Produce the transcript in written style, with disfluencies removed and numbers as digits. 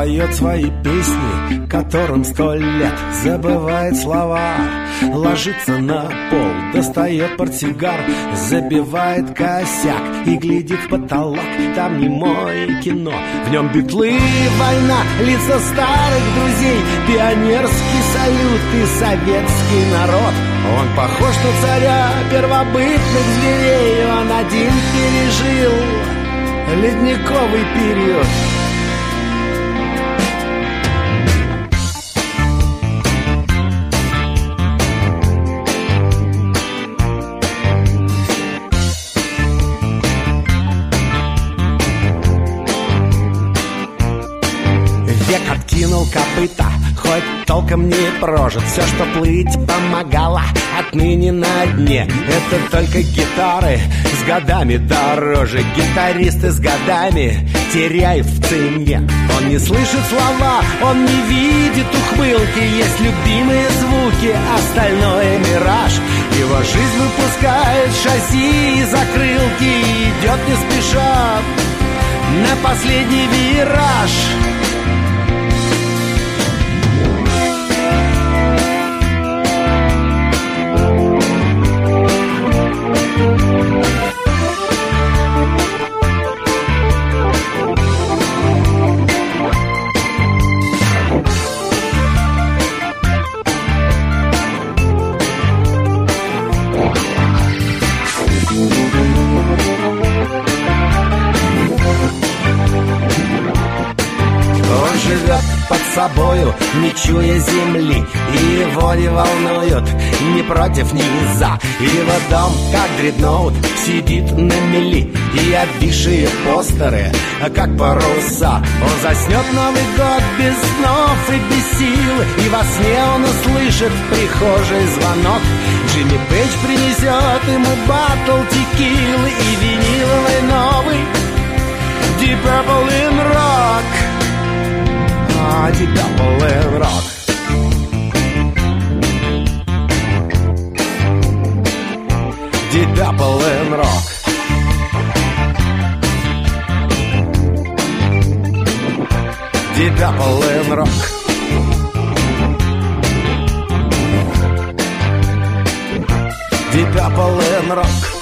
поет свои песни, которым 100 лет, забывает слова. Ложится на пол, достает портсигар, забивает косяк и глядит в потолок. Там немое кино, в нем битлы, война, лица старых друзей, пионерский салют и советский народ. Он похож на царя первобытных зверей, он один пережил ледниковый период. Век откинул копыта, хоть толком не прожит. Все, что плыть помогало, отныне на дне. Это только гитары с годами дороже. Гитаристы с годами теряют в цене. Он не слышит слова, он не видит ухмылки. Есть любимые звуки, остальное мираж. Его жизнь выпускает шасси и закрылки, идет не спеша на последний вираж. Под собою, не чуя земли, и его не волнуют ни против, ни за. Его дом, как дредноут, сидит на мели, и обвисшие постеры, как паруса. Он заснет Новый год без снов и без сил, и во сне он услышит в прихожей звонок. Джимми Пейдж принесет ему баттл текилы и виниловый новый Deep Purple in Rock. Deep Purple in Rock. Deep Purple in Rock. Deep Purple in Rock. Deep Purple in Rock.